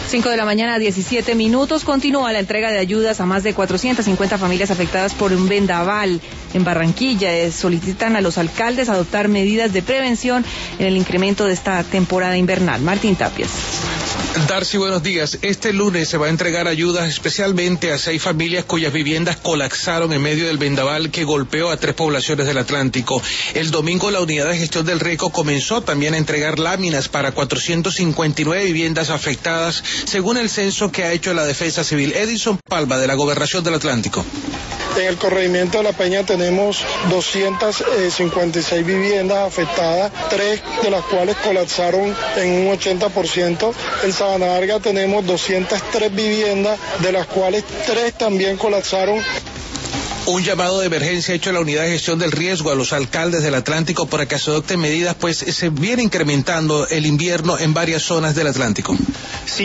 5 de la mañana, 17 minutos. Continúa la entrega de ayudas a más de 450 familias afectadas por un vendaval en Barranquilla. Solicitan a los alcaldes adoptar medidas de prevención en el incremento de esta temporada invernal. Martín Tapias. Darcy, buenos días. Este lunes se va a entregar ayudas especialmente a 6 familias cuyas viviendas colapsaron en medio del vendaval que golpeó a 3 poblaciones del Atlántico. El domingo la unidad de gestión del riesgo comenzó también a entregar láminas para 459 viviendas afectadas, según el censo que ha hecho la Defensa Civil. Edison Palma, de la Gobernación del Atlántico. En el corregimiento de La Peña tenemos 256 viviendas afectadas, 3 de las cuales colapsaron en un 80%. En Sabana Larga tenemos 203 viviendas, de las cuales 3 también colapsaron. Un llamado de emergencia hecho a la unidad de gestión del riesgo a los alcaldes del Atlántico para que se adopten medidas, pues se viene incrementando el invierno en varias zonas del Atlántico.